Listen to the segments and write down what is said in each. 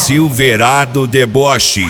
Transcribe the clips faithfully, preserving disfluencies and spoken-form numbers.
Silverado Deboche.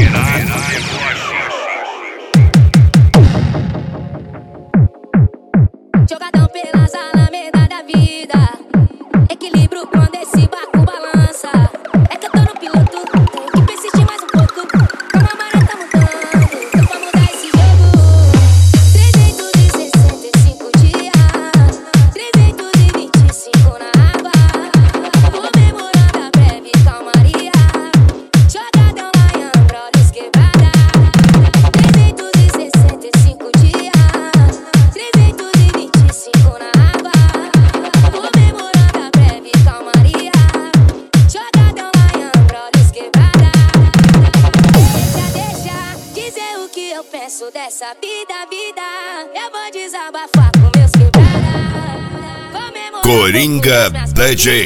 Jogadão pelas alamedas da vida. Equilíbrio quando esse barco balança. É que eu tô no piloto, tenho que persistir mais um pouco. Como a maré tá mudando, tô pra mudar esse jogo. trezentos e sessenta e cinco dias, trezentos e vinte e cinco na água. Comemorando a breve calmaria. Jogadão lá em Ambrolis quebrada. trezentos e sessenta e cinco dias, trezentos e vinte e cinco na água. Comemorando a breve calmaria. Jogadão lá em Ambrolis quebrada. Deixa, deixa dizer o que eu penso dessa vida, vida. Eu vou desabafar com meus quebrada. Comemorando Coringa minhas D J.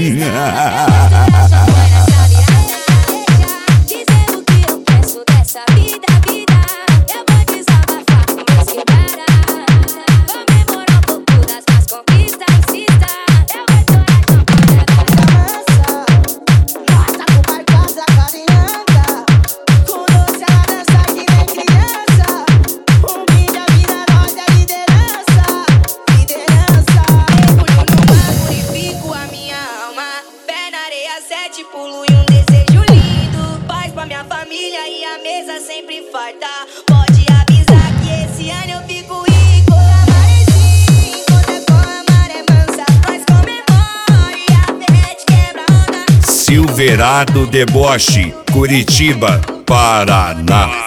Dizer o que eu penso dessa vida, vida. Eu vou desabafar com meus quebrada. Comemorar um pouco das minhas conquistas, insista. Eu vou estourar champanhe da dança. Nossa, com pai faz a carinhada. Com doce ela dança que nem criança. Um brinde à vida, nós é liderança. Liderança. Mergulho no mar, purifico a minha alma. Pé na areia, sete pulo e um desejo lindo. Paz pra minha família e a mesa sempre farta. Pode avisar que esse ano eu fico rico. Amarezinho, quando é com a maré mansa. Nós comemora e a frente quebra onda. Silverado Deboche, Curitiba, Paraná.